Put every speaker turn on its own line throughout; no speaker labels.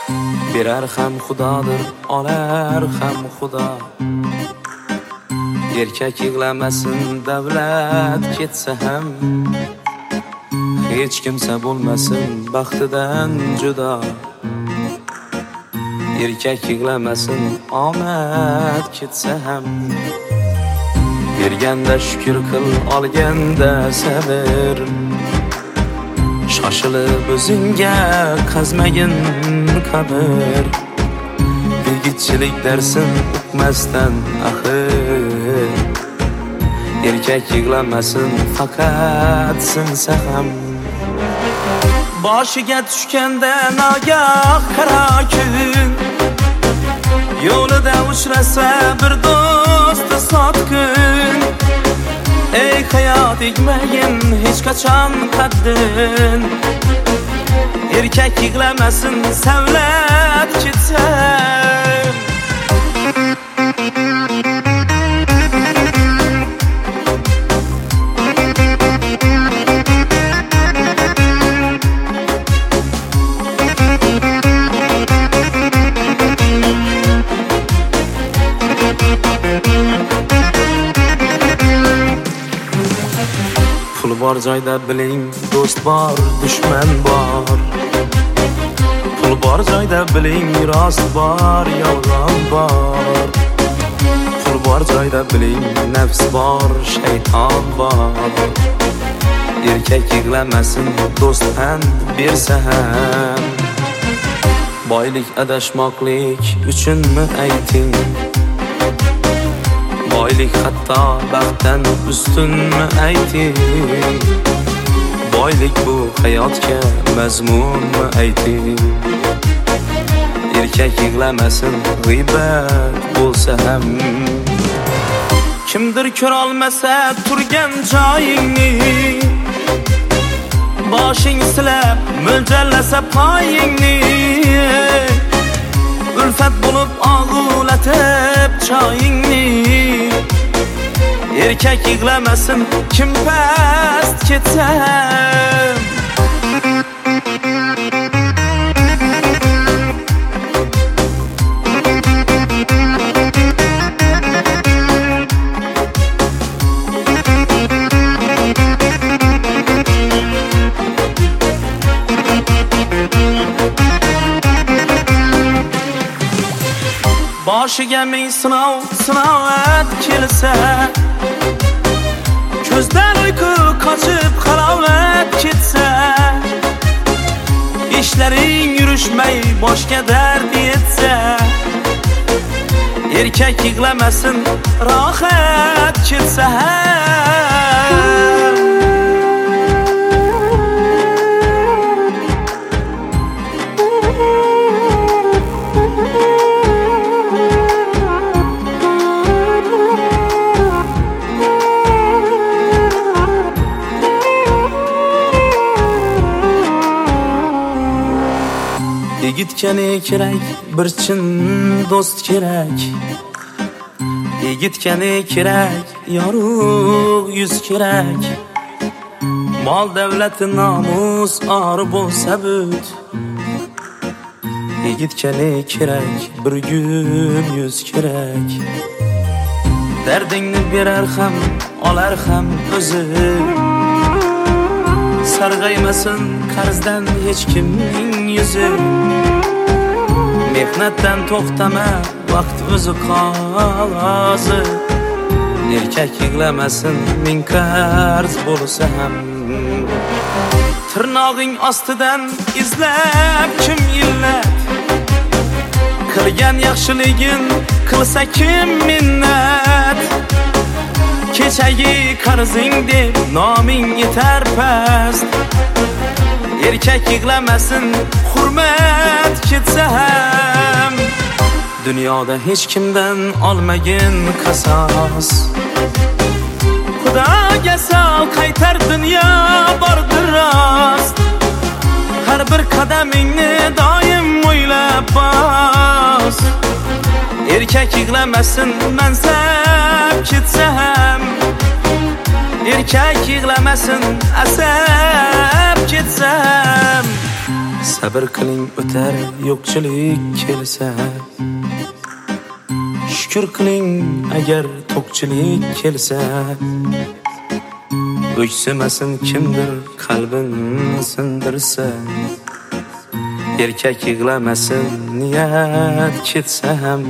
Berar ham Xudodir, olar ham Xudo. Erkak yig'lamasin, davlat ketsa ham, hech kimsa bo'lmasin baxtidan judo. Erkak yig'lamasin, omad ketsa ham, berganda shukr qil, olganda sabr. Shoshilib o'zingga qazmagin qabr. Yigitchilik darsin o'qmasdan axir. Erkak yig'lamasin, faqat sinsa ham. Boshiga tushganda nogoh qaro kun, yo'lida uchrasa bir do'st sotqin. Ey hayot egmagin hech qachon qaddin. Erkak yig'lamasin, savlat ketsa. Pul bor joyda biling, do'st bor, dushman bor. Pul bor joyda biling, rost bor, yolg'on bor. Pul bor joyda biling, nafs bor, shayton bor. Erkak yig'lamasin, do'st pand bersa ham. Boylik adashmoqlik uchunmi ayting? Boylik hatto baxtdan ustunmi ayting? Boylik bu hayotga mazmunmi ayting? Erkak yig'lamasin, g'iybat bo'lsa ham. Kimdir ko'rolmasa turgan joyingni, boshing silab mo'ljallasa poyingni. Ulfat bo'lib og'ulatib choyingni. Erkak yig'lamasin, kim past ketsa. Boshiga ming sinov kelsa, ko'zdan uyqu qochib halovat ketsa, ishlaring yurishmay boshga dard yetsa, erkak yig'lamasin, rohat ketsa ham. Yigitga ne kerak? Bir chin do'st kerak. Yigitga ne kerak? Yorug' yuz kerak. Mol davlat nomus or bo'lsa but. Yigitga ne kerak? Bir gul yuz kerak. Dardingni berar ham, olar ham o'zi. Sarg'aymasin qarzdan hech kimning yuzi. Mehnatdan to'xtama, vaqt o'zi qozi. Erkak yig'lamasin, ming qarz bo'lsa ham. Tirnog'ing ostidan izlab kim illat? Qilgan yaxshiligin qilsa kim minnat? Kechagi qarzing deb noming yetar past. Erkak yig'lamasin, hurmat ketsa ham. Dunyoda hech kimdan olmagin qasos. Xudoga sol qaytar, dunyo bordir rost. Har bir qadamingni doim o'ylab bos. Erkak yig'lamasin, mansab ketsa ham. Erkak yig'lamasin, asab ketsam. Sabr qiling o'tar yo'qchilik kelsa, shukr qiling agar to'qchilik kelsa. O'chsimasin kimdir qalbini sindirsa, erkak yig'lamasin niyat ketsa ham.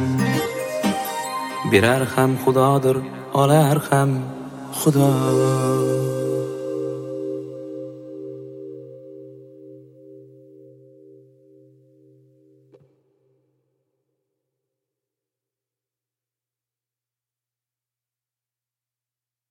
Birar ham Xudodir, olar ham Xudo.